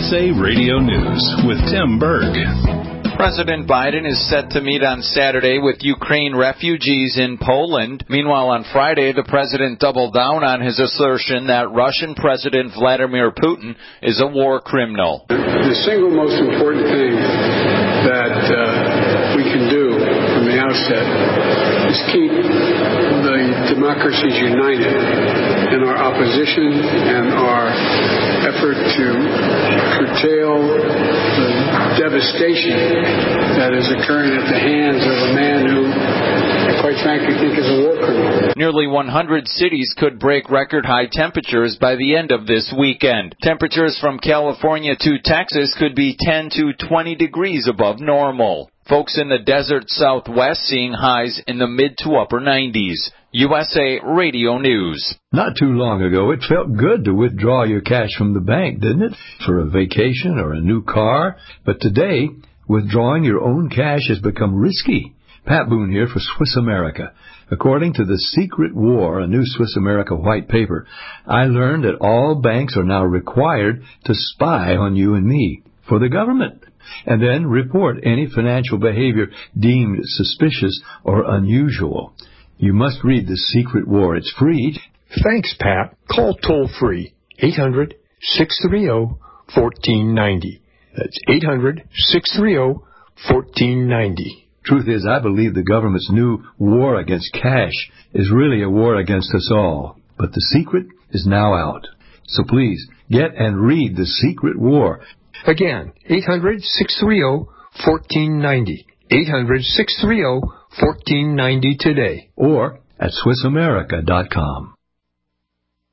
USA Radio News with Tim Berg. President Biden is set to meet on Saturday with Ukraine refugees in Poland. Meanwhile, on Friday, the president doubled down on his assertion that Russian President Vladimir Putin is a war criminal. The single most important thing that we can do from the outset is keep the democracies united in our opposition and our effort to curtail the devastation that is occurring at the hands of a man who I quite frankly think is a war criminal. Nearly 100 cities could break record-high temperatures by the end of this weekend. Temperatures from California to Texas could be 10 to 20 degrees above normal. Folks in the desert Southwest seeing highs in the mid to upper 90s. USA Radio News. Not too long ago, it felt good to withdraw your cash from the bank, didn't it? For a vacation or a new car. But today, withdrawing your own cash has become risky. Pat Boone here for Swiss America. According to The Secret War, a new Swiss America white paper, I learned that all banks are now required to spy on you and me for the government, and then report any financial behavior deemed suspicious or unusual. You must read The Secret War. It's free. Thanks, Pat. Call toll-free 800-630-1490. That's 800-630-1490. Truth is, I believe the government's new war against cash is really a war against us all. But the secret is now out. So please, get and read The Secret War. Again, 800-630-1490. 800-630-1490 today. Or at SwissAmerica.com.